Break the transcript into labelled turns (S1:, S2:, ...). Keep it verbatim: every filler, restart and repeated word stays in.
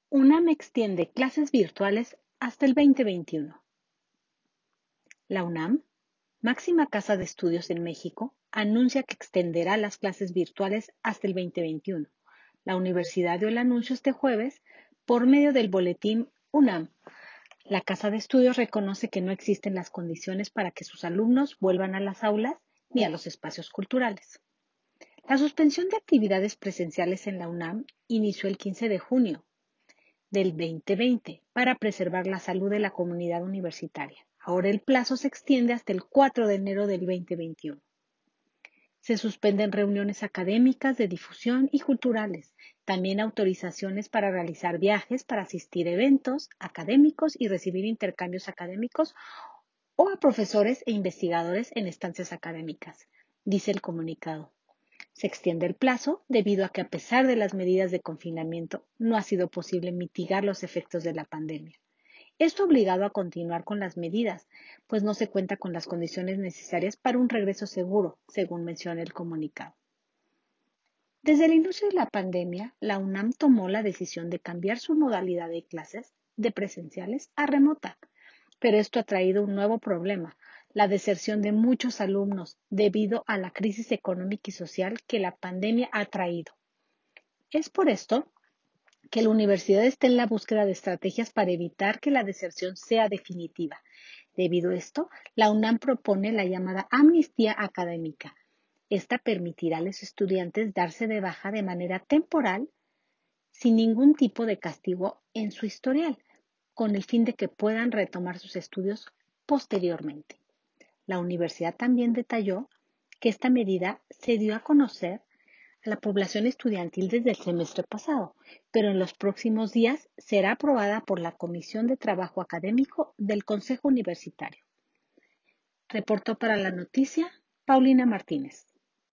S1: UNAM extiende clases virtuales hasta el veinte veintiuno. La UNAM, máxima casa de estudios en México, anuncia que extenderá las clases virtuales hasta el veinte veintiuno. La universidad dio el anuncio este jueves por medio del boletín UNAM. La casa de estudios reconoce que no existen las condiciones para que sus alumnos vuelvan a las aulas ni a los espacios culturales. La suspensión de actividades presenciales en la UNAM inició el quince de junio del veinte veinte para preservar la salud de la comunidad universitaria. Ahora el plazo se extiende hasta el cuatro de enero del veinte veintiuno. Se suspenden reuniones académicas de difusión y culturales, también autorizaciones para realizar viajes para asistir a eventos académicos y recibir intercambios académicos o a profesores e investigadores en estancias académicas, dice el comunicado. Se extiende el plazo debido a que a pesar de las medidas de confinamiento no ha sido posible mitigar los efectos de la pandemia. Esto ha obligado a continuar con las medidas, pues no se cuenta con las condiciones necesarias para un regreso seguro, según menciona el comunicado. Desde el inicio de la pandemia, la UNAM tomó la decisión de cambiar su modalidad de clases de presenciales a remota, pero esto ha traído un nuevo problema, la deserción de muchos alumnos debido a la crisis económica y social que la pandemia ha traído. Es por esto que la universidad está en la búsqueda de estrategias para evitar que la deserción sea definitiva. Debido a esto, la UNAM propone la llamada amnistía académica. Esta permitirá a los estudiantes darse de baja de manera temporal sin ningún tipo de castigo en su historial, con el fin de que puedan retomar sus estudios posteriormente. La universidad también detalló que esta medida se dio a conocer a la población estudiantil desde el semestre pasado, pero en los próximos días será aprobada por la Comisión de Trabajo Académico del Consejo Universitario. Reportó para la noticia Paulina Martínez.